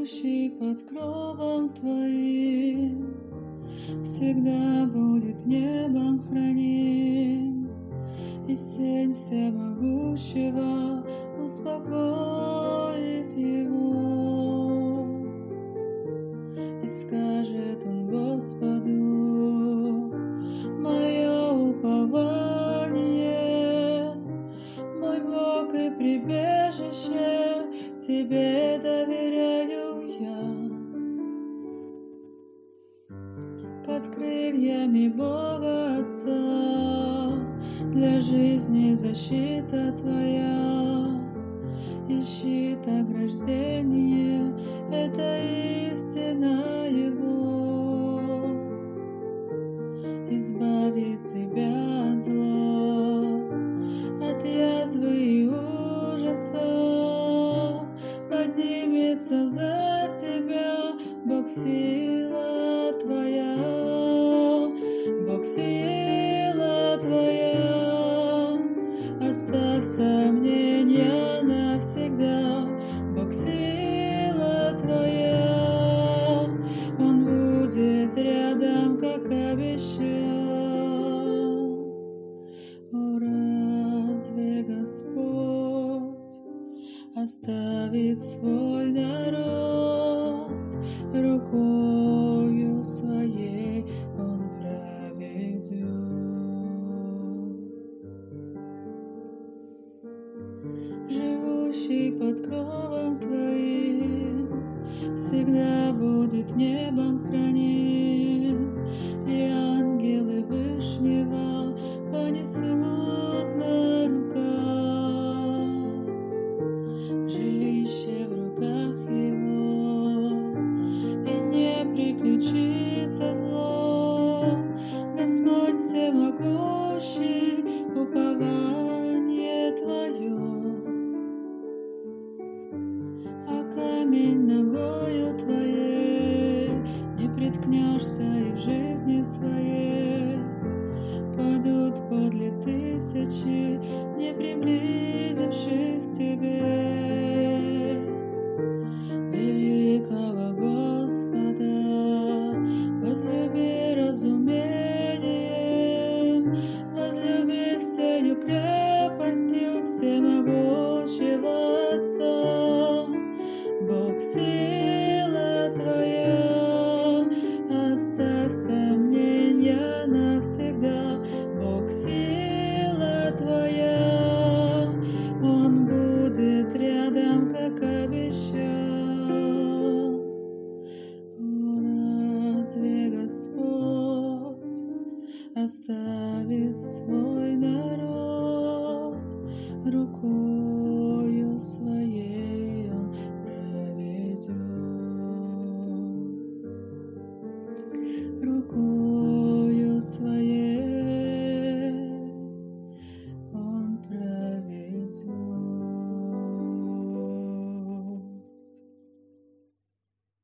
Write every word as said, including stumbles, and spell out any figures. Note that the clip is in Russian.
живущий под кровом Твоим, всегда будет небом храним, и сень всемогущего успокоит его. И скажет он Господу: мое упование, мой Бог и прибежище, Тебе доверяю я. Под крыльями Бога Отца для жизни защита Твоя, и щит ограждение — это истина Его. Избавит тебя от зла, от язвы и ужаса, поднимется за тебя Бог сила Твоя, Бог сила Твоя. Оставь сомнения навсегда, Бог сила Твоя, Он будет рядом, как обещал. О, разве Господь оставит свой народ? Рукою Своей Он проведет. Живущий под кровом Твоим, всегда будет небом храним, и ангелы Вышнего понесут на руках. Жилище в руках Его, и не приключится зло. Господь всемогущий, упование Твое, а камень ногою Твоей не приткнешься, и в жизни своей пойдут подле тысячи, не приблизившись к Тебе. Великого Господа возлюби разумением, возлюби всею крепостью всемогущего Отца. Бог сила Твоя, оставь сомнения навсегда. Бог сила Твоя, Он будет рядом, как обещал. О, разве Господь оставит свой народ? Рукою Своей